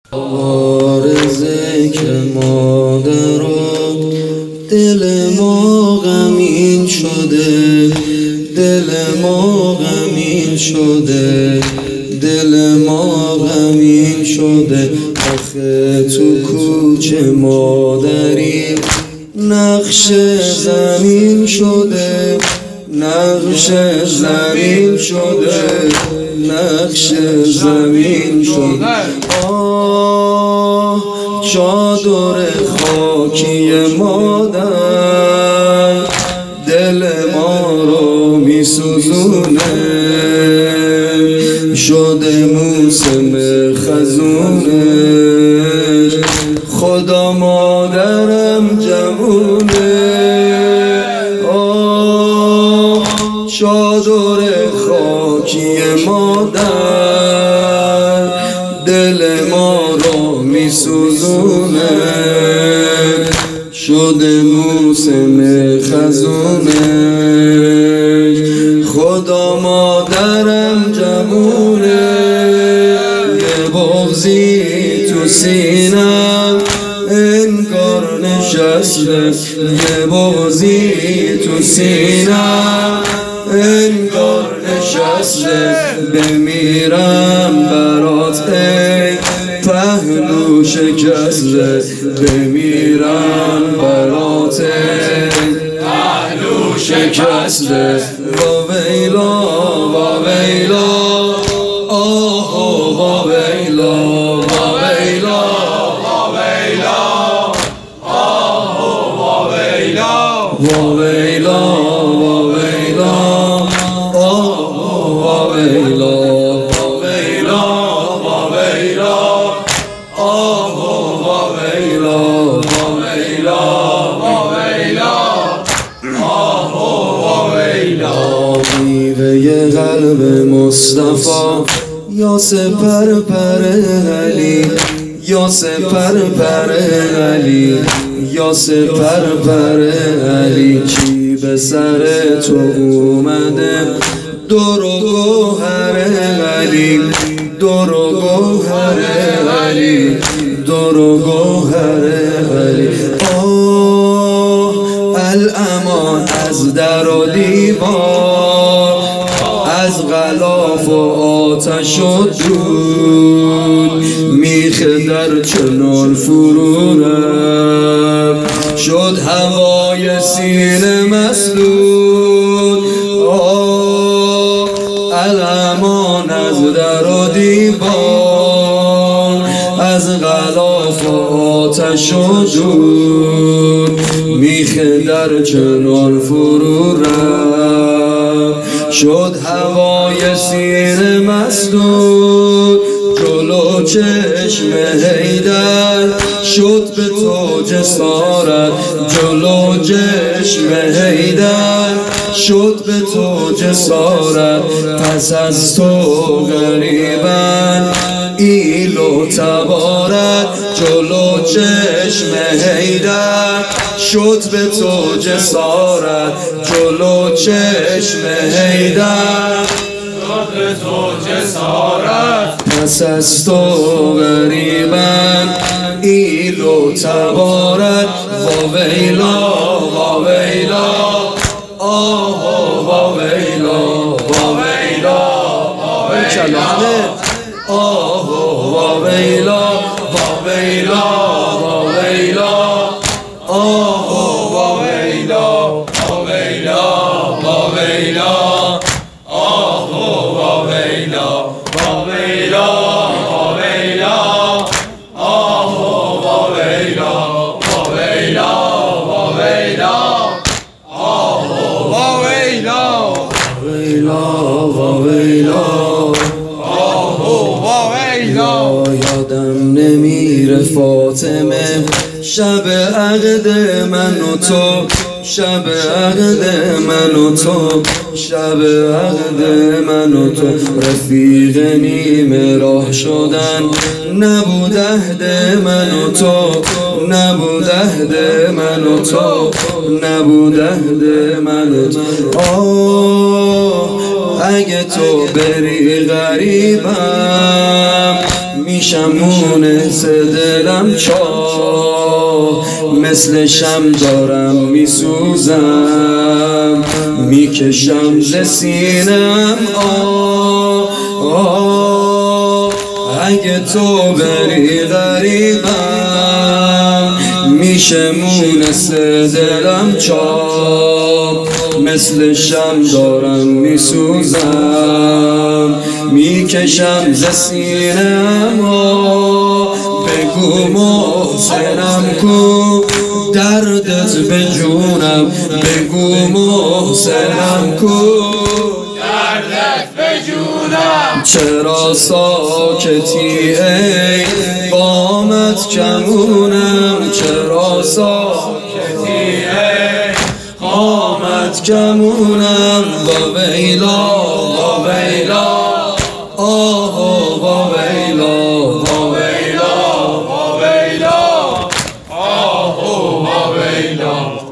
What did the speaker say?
عارضه که مادرات دل ما غمین شده، دل ما غمین شده، دل ما غمین شده. آخه تو کوچه مادری نقش زمین شده، نقش زمین شده، نقش زمین شده. آه چادر خاکی مادر دل ما رو می سوزونه، شده موسم خزونه، خدا مادرم جوونه. آه چادر خاکی مادر دل ما رو می سوزونه، شده موسم خزونه، خدا مادرم جوونه. یه بغضی تو سینم انگار نشسته، یه بغضی تو سینم انگار نشسته. بمیرم برات ای پهلو شکسته، بمیرم برات ای پهلو شکسته. با ویلا با ویلا آه با ویلا با ویلا با ویلا آه با ویلا با ویلا با ویلا آه با ویلا با ویلا با ویلا آه با ویلا با ویلا با ویلا آه با ویلا. میوه قلب مصطفی یا سپر پر علی، یا سپر پر علی، یا سپر پر علی. چی به سر تو اومده دور و گوهر علی، دور و گوهر علی، دور و گوهر علی. آه الامان از در و دیوار، از غلاف و آتش و دود، میخ در چنان فرو رفت شد هوای سینه مسدود. آه الامان از در و دیوار، از غلاف و آتش و دود، میخ در چنان فرو رفت شد هوای سینه مسدود. جلو چشم حیدر شد به تو جسارت، جلو چشم حیدر شد به تو جسارت. پس از تو غریبن ایل و تبارت، جلو چشم حیدر شد به تو جسارت، جلو چشم حیدر شد به تو جسارت. پس از تو غریبن ایل و تبارت. و ویلا و ویلا آه و ویلا و ویلا و ویلا آه و ویلا و ویلا و ویلا آه و ویلا و ویلا و ویلا آه و ویلا و ویلا و ویلا آه و ویلا و ویلا و ویلا آه و ویلا ویلا و ویلا آه و ویلا. یادم نمیره فاطمه شب عقد من و تو، شب عقد من و تو، شب عقد من و تو. رفیق نیمه راه شدن نبود عهد من و تو، نبود عهد من و تو، نبود عهد من و تو. آه اگه تو بری غریبم میشمونه دلم چاه، مثل شم دارم میسوزم، میکشم ز سینم اگه تو بری غریبم، میشه مونس دلم چاپ، مثل شم دارم میسوزم، میکشم ز سینم بگو محسنم کو دردت به جونم، بگو محسنم کو دردت به جونم. چرا ساکتی ای قامت کمونم، چرا ساکتی ای قامت کمونم، با ویلا با ویلا آه با ویلا با ویلا با ویلا آه با ویلا.